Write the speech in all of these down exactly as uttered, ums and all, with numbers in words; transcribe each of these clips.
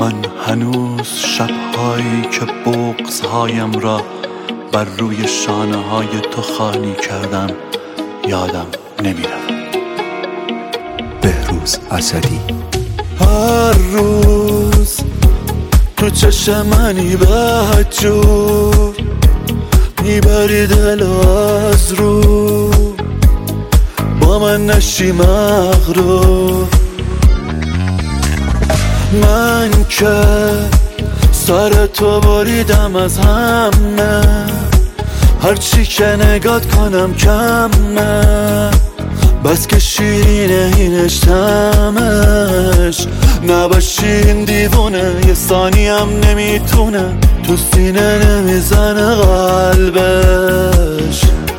من هنوز شبهایی که بغضهایم را بر روی شانه های تو خالی کردم یادم نمیرود. بهروز اسدی. هر روز تو چشم منی بدجور میبری دل از رو، با من نشی مغرور. من که سر تو بریدم از همه، هرچی که نگات کنم کمه، بس که شیرینه اینش تمش. نباشی این دیوونه یه ثانیم نمیتونه تو سینه نمیزنه قلبش.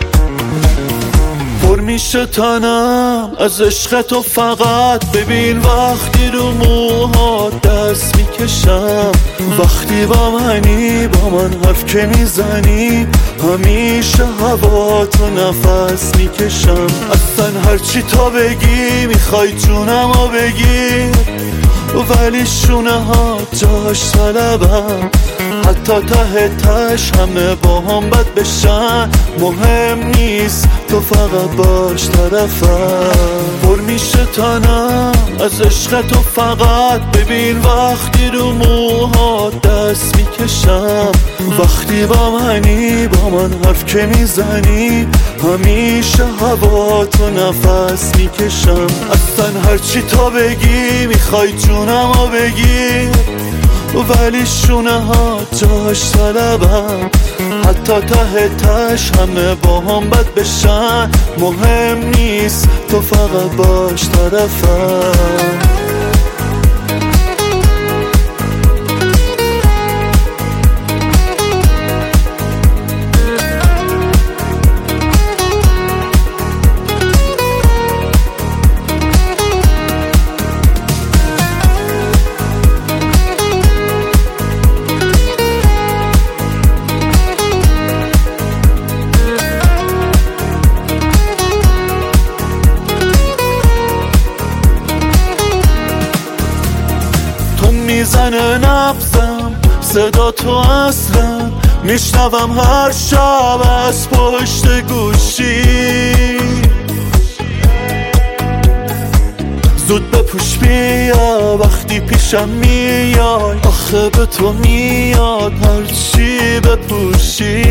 پر میشه تنم از عشق تو فقط، ببین وقتی رو موهات دست میکشم، وقتی با منی با من حرف که میزنی، همیشه هوا تو نفس میکشم. اصلا هرچی تا بگی میخوای جونمو بگی، ولی شونه ها جاش طلبم، حتی ته تش همه با هم بد بشن، مهم نیست تو فقط باش طرفم. پر میشه تنم از عشق تو فقط، ببین وقتی رو موهات دست میکشم، وقتی با منی با من حرف که میزنی، همیشه هوا تو نفس میکشم. اصلا هرچی تا بگی میخوای جونمو بگی، ولی شونه ها جاش طلبم، حتی ته تش همه با هم بد بشن، مهم نیست تو فقط باش طرفم. میزنه نبضم صدا تو اصلا، میشنوم هر شب از پشت گوشی. زود بپوش بیا وقتی پیشم میای، آخه به تو میاد هرچی بپوشی.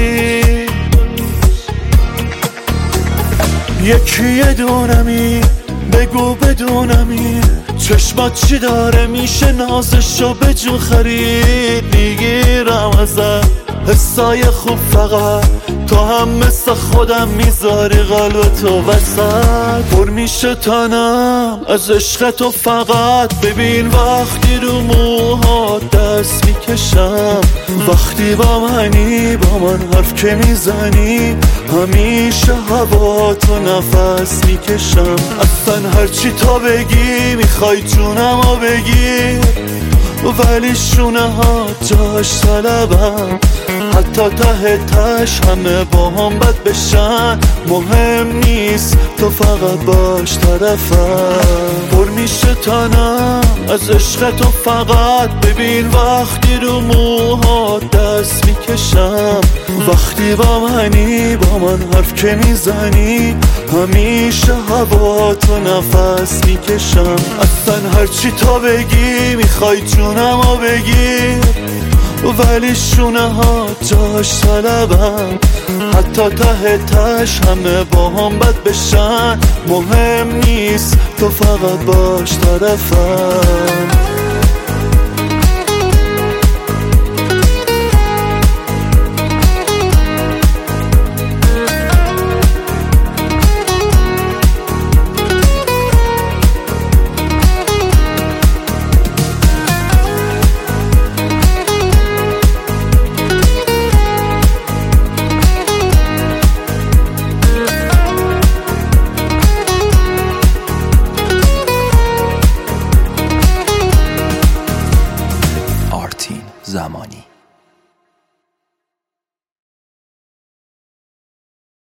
یکی یه دونمی بگو بدونمی، چشمات چی داره میشه نازشو به جون خرید. میگیرم ازت حسای خوب فقط، تو هم مثل خودم میذاری قلب تو وسط. پر میشه تنم از عشق تو فقط، ببین وقتی رو موهات دست میکشم، وقتی با منی با من حرف که میزنی، همیشه هوا تو نفس میکشم. اصلا هرچی تا بگی میخوای جونمو بگی، ولی شونه ها جاش طلبم، حتی ته تش همه با هم بد بشن، مهم نیست تو فقط باش طرفم. پر میشه تنم از عشق تو فقط، ببین وقتی رو موهات دست میکشم، وقتی با منی با من حرف که میزنی، همیشه هوا تو نفس میکشم. اصلا هرچی تا بگی میخوای جونمو بگی، ولی شونه ها جاش طلبم، حتی ته تش همه با هم بد بشن، مهم نیست تو فقط باش طرفم.